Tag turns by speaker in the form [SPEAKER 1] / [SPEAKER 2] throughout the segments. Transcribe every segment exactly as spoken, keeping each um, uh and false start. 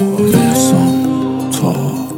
[SPEAKER 1] احسان تا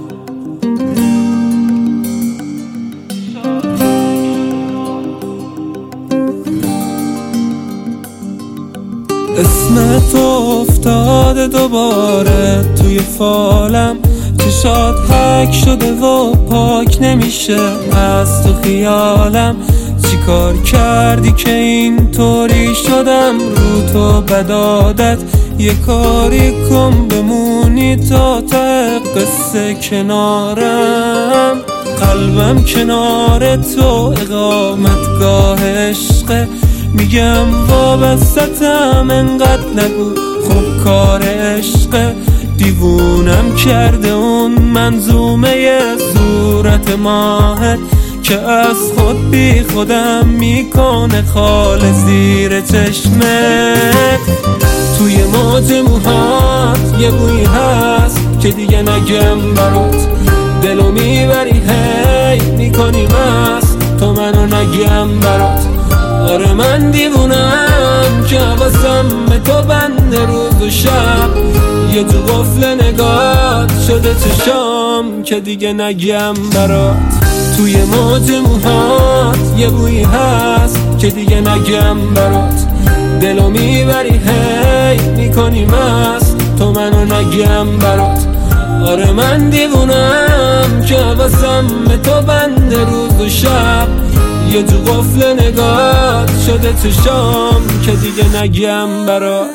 [SPEAKER 2] اسمت افتاده دوباره توی فالم، چشات حک شده و پاک نمیشه از تو خیالم. چی کار کردی که این طوری شدم رو تو بدادت؟ یه کاری کن بمونی تا ته قصه کنارم. قلبم کنار تو اقامتگاه عشقه، میگم وابستم انقدر نگو خب کار عشقه. دیوونم کرده اون منظومه صورت ماهت که از خود بی خودم میکنه خال زیر چشمت. توی موج موهات یه بویی هست که دیگه نگم برات، دلو میبری هی میکنی مست تو منو نگم برات. آره من دیوونم که حواسم به تو بنده روز و شب، یه جو قفل نگات شده چشام که دیگه نگم برات. توی موج موهات یه بویی هست که دیگه نگم برات، دلو میبری هی میکنی مست تو منو نگم برات. آره من دیوونم که حواسم به تو بنده روز و شب، یه جو قفل نگات شده چشام که دیگه نگم برات.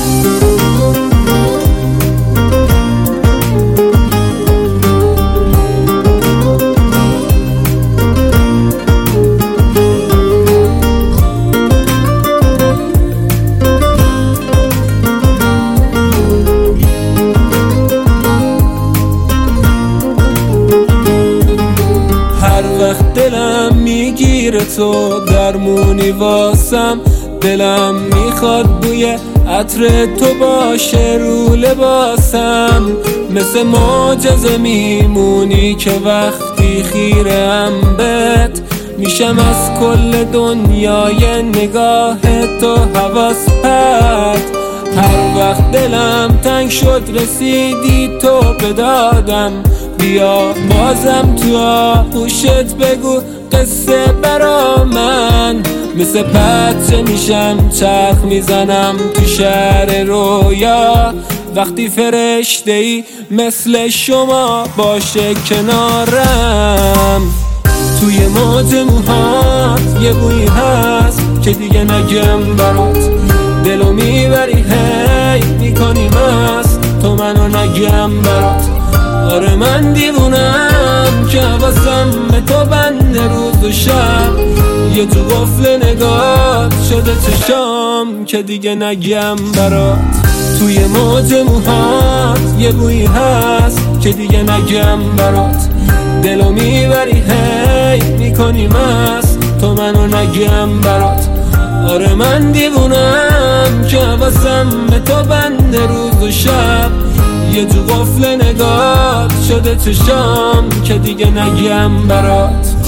[SPEAKER 2] دلم میگیره تو درمونی واسم، دلم میخواد بوی عطر تو باشه رو لباسم. مثل معجزه میمونی که وقتی خیرم بهت، میشم از کل دنیای نگاه تو حواس پرت. هر وقت دلم تنگ شد رسیدی تو به دادم، بیا بازم تو آغوشت بگو قصه برا من. مثل بچه میشم چرخ میزنم تو شهر رویا، وقتی فرشته ای مثل شما باشه کنارم. توی موج موهات یه بویی هست که دیگه نگم برات، دلو میبری هی میکنی مست تو منو نگم برات. آره من دیوونم که حواسم به تو بنده روز و شب، یه جو قفل نگات شده چشام که دیگه نگم برات. توی موج موهات یه بویی هست که دیگه نگم برات، دلو میبری هی میکنی مست تو منو نگم برات. آره من دیوونم که حواسم به تو بنده روز و شب، یه جو قفل نگات شده چشام که دیگه نگم برات.